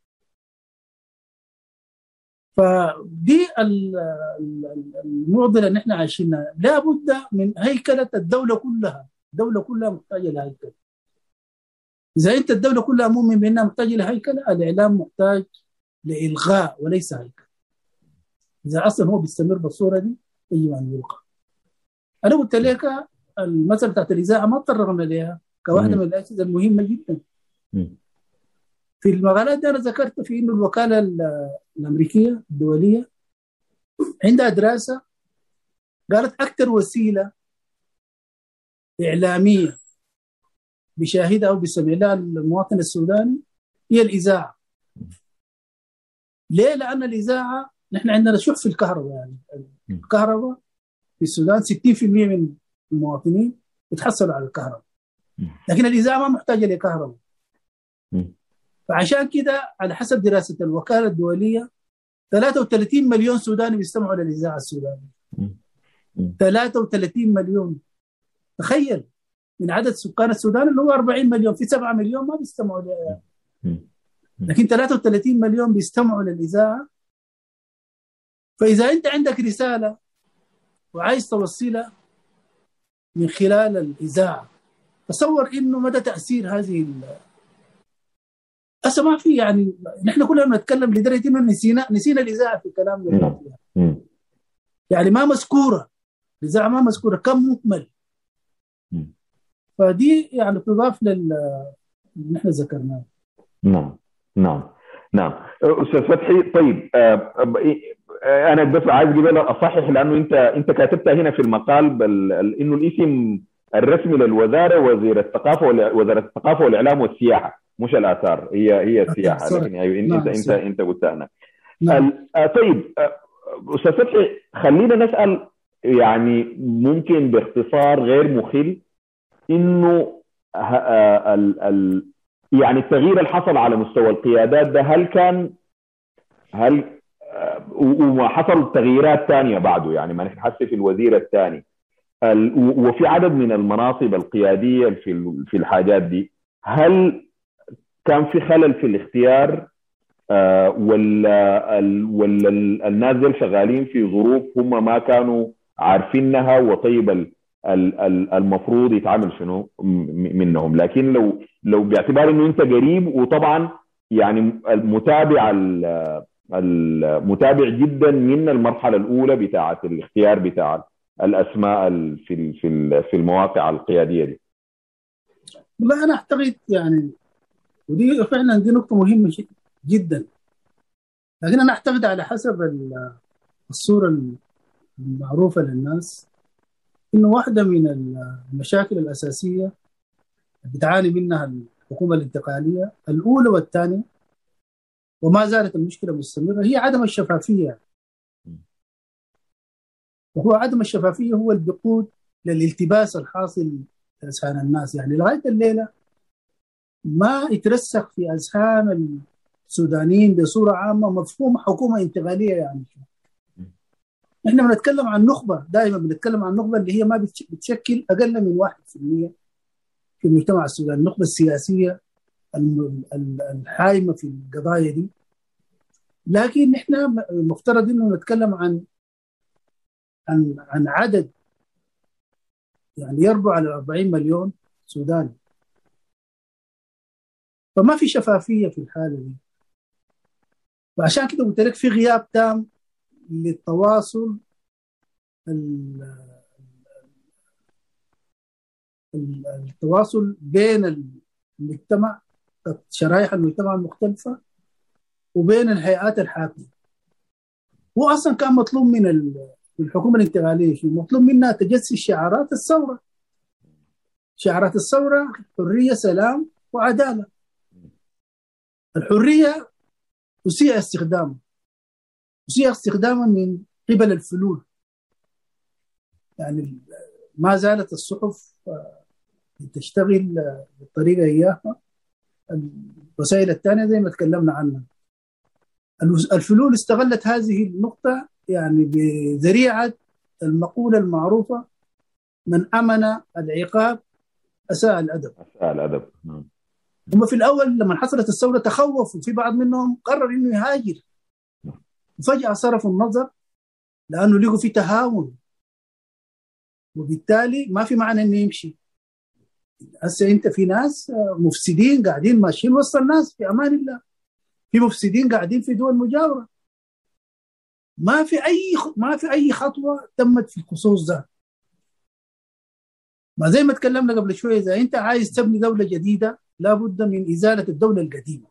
فدي المعضله اللي احنا عايشينها. لابد من هيكله الدوله كلها. الدوله كلها محتاجه لهيكله. اذا انت الدوله كلها مؤمن بانها محتاجه لهيكله، الاعلام محتاج لالغاء وليس هيكله. اذا اصلا هو بيستمر بالصوره دي يجب ان يلقى. انا قلت لك المساله بتاعت الاذاعه ما تطرقنا لها كواحده من الاسئله المهمه جدا. في المقالات دي انا ذكرت في انه الوكاله الامريكيه الدوليه عندها دراسه قالت اكثر وسيله اعلاميه بيشاهدها او بيستمع لها المواطن السوداني هي الاذاعه. ليه؟ لان الاذاعه نحن عندنا شح في الكهرباء. يعني الكهرباء في السودان ستين بالمئة من المواطنين يتحصلوا على الكهرباء، لكن الاذاعه ما محتاجه لكهرباء. فعشان كده على حسب دراسه الوكاله الدوليه ثلاثة وثلاثين مليون سوداني بيستمعوا للاذاعه السودانيه. ثلاثة وثلاثين مليون. تخيل من عدد سكان السودان اللي هو أربعين مليون، في سبعة مليون ما بيستمعوا لها، لكن ثلاثة وثلاثين مليون بيستمعوا للاذاعه. فاذا انت عندك رساله وعايز توصلها من خلال الاذاعه، تصور انه مدى تاثير هذه ال أصلا ما في. يعني نحن كلنا نتكلم لدرجة إنه نسينا نسينا الإذاعة في كلامنا. يعني ما مذكورة الإذاعة، ما مذكورة، كم مكمل. فدي يعني تضاف لل نحن ذكرناه. نعم نعم نعم أستاذ فتحي. طيب أنا بس عايز قبل أصحح، لأنه أنت أنت كاتبتها هنا في المقال بل... إنه الاسم الرسمي للوزارة وزير الثقافة وزارة الثقافة والإعلام والسياحة، مش الآثار. هي هي السياحة. لكن أيوة انت انت انت قلتها هنا. طيب أستاذ فتحي، خلينا نسأل يعني ممكن باختصار غير مخل انه ال ال يعني التغيير اللي حصل على مستوى القيادات ده، هل كان هل وما حصل تغييرات ثانية بعده، يعني ما نحس في الوزير الثاني وفي عدد من المناصب القيادية في في الحاجات دي، هل كان في خلل في الاختيار آه ولا ال ولا ال الناس دول شغالين في ظروف هم ما كانوا عارفينها، وطيب ال ال المفروض يتعامل شنو منهم؟ لكن لو لو باعتبار انه انت قريب، وطبعا يعني المتابع المتابع جدا من المرحله الاولى بتاعه الاختيار بتاع الاسماء في في في المواقع القياديه دي. والله انا اعتقد يعني، ودي فعلا دي نقطة مهمة جدا، لكن أنا أعتقد على حسب الصورة المعروفة للناس إنه واحدة من المشاكل الأساسية بتعاني منها الحكومة الانتقالية الأولى والثانية، وما زالت المشكلة مستمرة، هي عدم الشفافية. وهو عدم الشفافية هو اللي بيقود للالتباس الحاصل في أذهان الناس. يعني لغاية الليلة ما يترسخ في أذهان السودانيين بصورة عامة مفهوم حكومة انتقالية. يعني نحن بنتكلم عن نخبة، دائما بنتكلم عن نخبة اللي هي ما بتشكل أقل من واحد في المية في المجتمع السوداني، النخبة السياسية الحايمة في القضايا دي. لكن نحن المفترض إنه نتكلم عن عن عن عدد يعني يربع على أربعين مليون سوداني، فما في شفافية في الحالة دي. فعشان كده قلت لك في غياب تام للتواصل التواصل بين المجتمع، شرائح المجتمع المختلفة، وبين الهيئات الحاكمة. هو أصلا كان مطلوب من الحكومة الانتقالية شيء، مطلوب منها تجسس شعارات الثورة. شعارات الثورة حرية، سلام، وعدالة. الحرية أسيء استخدامها أسيء استخدامها من قبل الفلول. يعني ما زالت الصحف تشتغل بالطريقة إياها. الوسائل الثانية زي ما تكلمنا عنها، الفلول استغلت هذه النقطة يعني بذريعة المقولة المعروفة: من أمن العقاب أساء الأدب. أساء الأدب. هم في الأول لما حصلت الثورة تخوفوا، في بعض منهم قرر إنه يهاجر، وفجأة صرفوا النظر لأنه لقوا في تهاون، وبالتالي ما في معنى إنه يمشي. هسه أنت في ناس مفسدين قاعدين ماشيين وسط الناس في أمان الله، في مفسدين قاعدين في دول مجاورة. ما في أي ما في أي خطوة تمت في الخصوص ده. ما زي ما تكلمنا قبل شوية، إذا أنت عايز تبني دولة جديدة لابد من إزالة الدولة القديمة.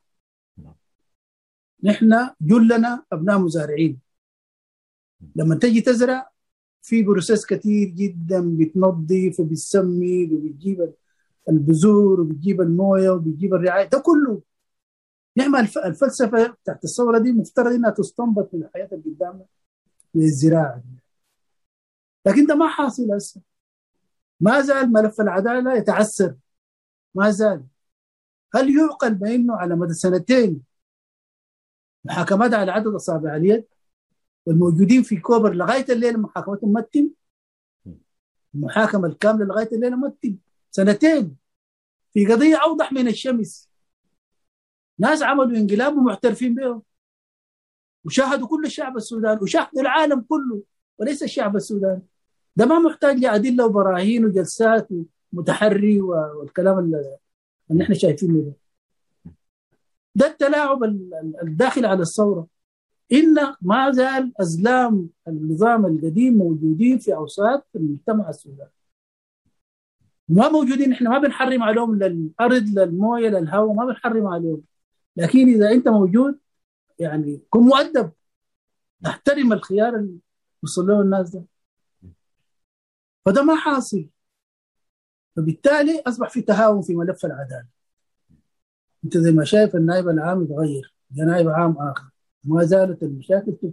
نحن جلنا أبناء مزارعين، لما تجي تزرع في بروسيس كتير جدا، بتنظف وبتسمي وبتجيب البذور وبتجيب المويه وبتجيب الرعايه، ده كله. نعم الفلسفه تحت الثوره دي مفترض انها تستنبط من الحياه اللي قدامنا للزراعه، لكن ده ما حاصل هسه. ما زال ملف العداله يتعسر، ما زال. هل يعقل بانه على مدى سنتين محاكمات على عدد اصابع اليد والموجودين في كوبر لغايه الليله محاكمتهم ما تتم؟ المحاكمه الكامله لغايه الليله ما تتم، سنتين في قضيه اوضح من الشمس. ناس عملوا انقلاب ومعترفين بهم، وشاهدوا كل الشعب السوداني وشاهدوا العالم كله وليس الشعب السوداني. ده ما محتاج لأدلة وبراهين وجلسات ومتحري والكلام اللي احنا شايفينه ده. ده التلاعب الداخل على الثورة. إن ما زال أزلام النظام القديم موجودين في أوساط المجتمع السوداني، ما موجودين. احنا ما بنحرم عليهم للأرض للموية للهواء، ما بنحرم عليهم، لكن إذا أنت موجود يعني كن مؤدب، احترم الخيار اللي وصل له الناس ده. فده ما حاصل، فبالتالي أصبح في تهاون في ملف العدالة. أنت زي ما شايف النائب العام يتغير، ده نائب عام آخر، ما زالت المشاكل تفرق.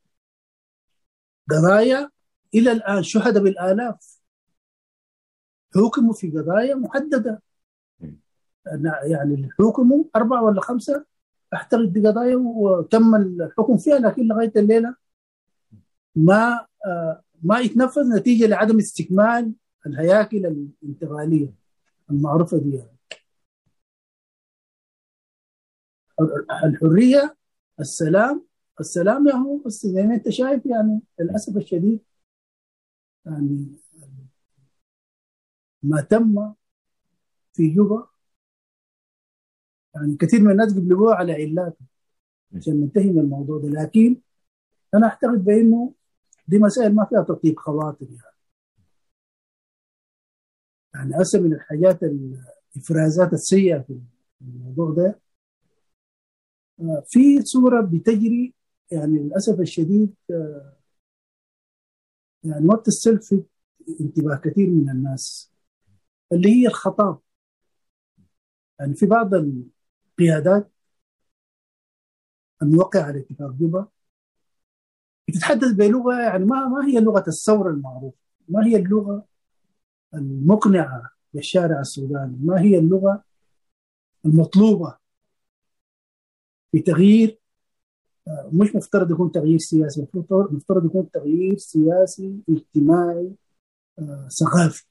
قضايا إلى الآن شهداء بالآلاف حكموا في قضايا محددة، يعني الحكموا أربعة ولا خمسة احترت بقضايا وتم الحكم فيها، لكن لغاية الليلة ما آه ما يتنفذ نتيجة لعدم استكمال الهياكل الانتقالية المعروفة دي. يعني الحرية، السلام السلام يا هو بس زي ما انت شايف، يعني للأسف الشديد يعني ما تم في جوبا، يعني كثير من الناس بيقلبوها على علات عشان ننتهي من الموضوع ده، لكن أنا أعتقد بأنه دي مسائل ما فيها تطيب خواطر. يعني يعني أصلا من الحاجات الإفرازات السيئة في الموضوع ده في صورة بتجري، يعني للأسف الشديد يعني ما بتستلفت انتباه كثير من الناس، اللي هي الخطاب. يعني في بعض القيادات الموقعة على اتفاق جوبا بتتحدث بلغة يعني ما ما هي لغة الثورة المعروفة، ما هي اللغة المقنعة للشارع السوداني، ما هي اللغة المطلوبة في تغيير. مش مفترض يكون تغيير سياسي، مفترض يكون تغيير سياسي اجتماعي آه، ثقافي.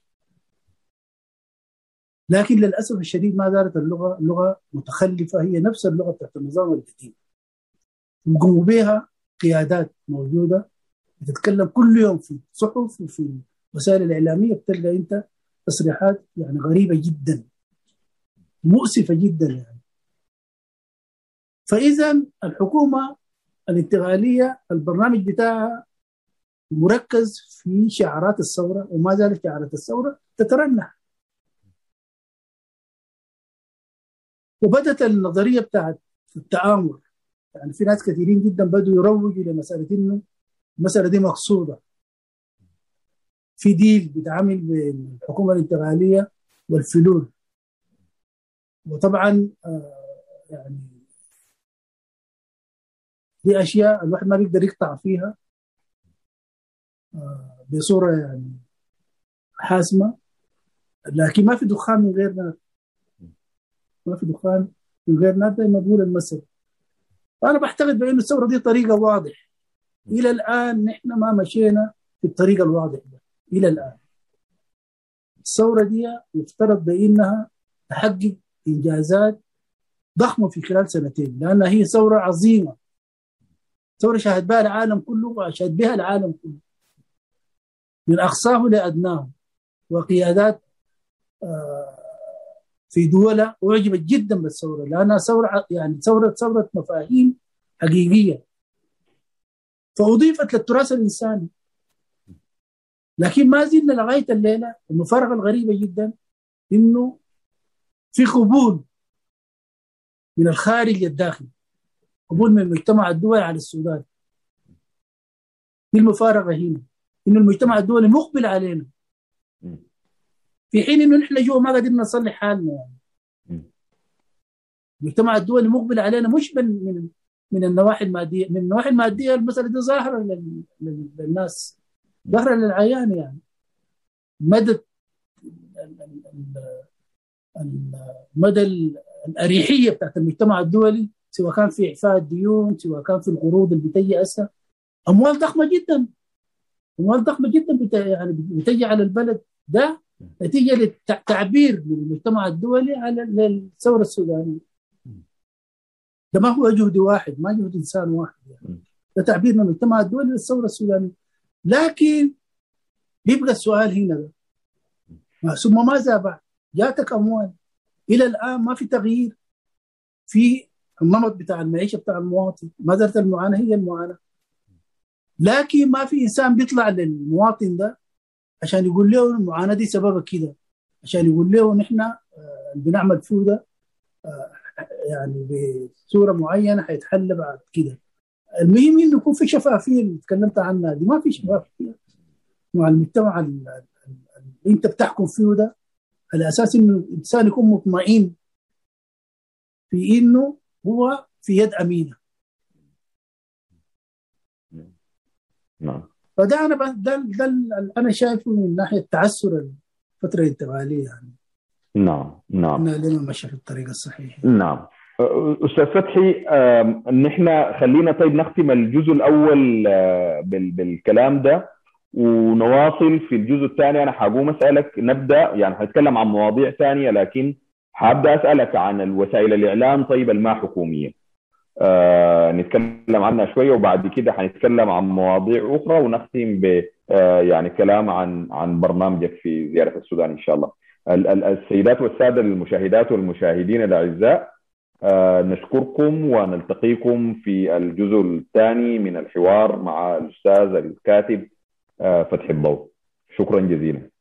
لكن للأسف الشديد ما زالت اللغة لغة متخلفة، هي نفس اللغة تحت النظام القديم، يقوموا بها قيادات موجودة بتتكلم كل يوم في صحف وفي وسائل الإعلامية، بتلقى أنت تصريحات يعني غريبة جدا، مؤسفة جدا يعني. فإذا الحكومة الانتقالية البرنامج بتاعها مركز في شعارات الثورة، وما زالت شعارات الثورة تترنح. وبدت النظرية بتاعت التآمر، يعني في ناس كثيرين جدا بدوا يروجوا لمسألة إنه المسألة دي مقصودة، في ديل بيتعامل بين الحكومة الانتقالية والفلول. وطبعا آه يعني دي أشياء الواحد ما بيقدر يقطع فيها آه بصورة يعني حاسمة، لكن ما في دخان من غير نار، ما في دخان من غير نار زي ما بقول المثل. فأنا بعتقد بأن الثورة دي طريقة واضح. إلى الآن نحن ما مشينا في الطريقة الواضح ده. إلى الآن الثورة دي يفترض بأنها تحقق إنجازات ضخمة في خلال سنتين، لأنها هي ثورة عظيمة، ثورة شاهد بها العالم كله وشاهد بها العالم كله من أقصاه لأدناه، وقيادات في دولة أعجبت جدا بالثورة، لأنها ثورة يعني ثورة ثورة مفاهيم حقيقية فأضيفت للتراث الإنساني. لكن ما زلنا لغاية الليلة المفارقة الغريبة جدا إنه في قبول من الخارج للداخل، قبول من المجتمع الدولي على السودان. دي المفارقة هنا، إنه المجتمع الدولي مقبل علينا في حين إنه نحن جوا ما قادرين نصلح حالنا. يعني المجتمع الدولي مقبل علينا مش من من النواحي المادية، من النواحي المادية المسألة دي ظاهرة للناس، ظاهرة للعيان. يعني مدى مدى الأريحية بتاعت المجتمع الدولي، سواء كان في إعفاء الديون، سواء كان في القروض اللي بتجي أسا، أموال ضخمة جدا، أموال ضخمة جدا بت... يعني بتجي على البلد ده نتيجة للتعبير من المجتمع الدولي على الثورة السودانية. ده ما هو جهد واحد، ما جهد إنسان واحد، يعني ده تعبير من المجتمع الدولي للثورة السودانية. لكن بيبقى السؤال هنا ده، ثم ماذا بعد؟ جاتك أموال، إلى الآن ما في تغيير في النمط بتاع المعيشة بتاع المواطن، ما زالت المعاناة هي المعاناة. لكن ما في إنسان بيطلع للمواطن ده عشان يقول له المعاناة دي سببها كده، عشان يقول له نحن آه بنعمل فيه ده آه يعني بصورة معينة حيتحل بعد كده. المهم إنه يكون في شفافية اللي تكلمت عنها دي، ما في شفافية مع المجتمع اللي أنت بتحكم فيه ده، على أساس إنه الإنسان يكون مطمئن في إنه هو في يد أمينة. نعم. فده أنا ده ده أنا شايفه من ناحية تعسر الفترة الانتقالية. يعني نعم نعم. أنا لما ماشي في الطريقة الصحيحة. نعم. أستاذ فتحي، نحن خلينا طيب نختم الجزء الأول بالكلام ده ونواصل في الجزء الثاني. أنا حقوم أسألك، نبدأ يعني هنتكلم عن مواضيع ثانية، لكن حابة أسألك عن الوسائل الإعلام طيب الما حكومية، آه نتكلم عنها شوية، وبعد كده حنتكلم عن مواضيع أخرى ونختم ب آه يعني كلام عن عن برنامجك في زيارة السودان إن شاء الله. السيدات والسادة المشاهدات والمشاهدين الأعزاء، آه نشكركم ونلتقيكم في الجزء الثاني من الحوار مع الأستاذ الكاتب آه فتحي الضوء. شكرا جزيلا.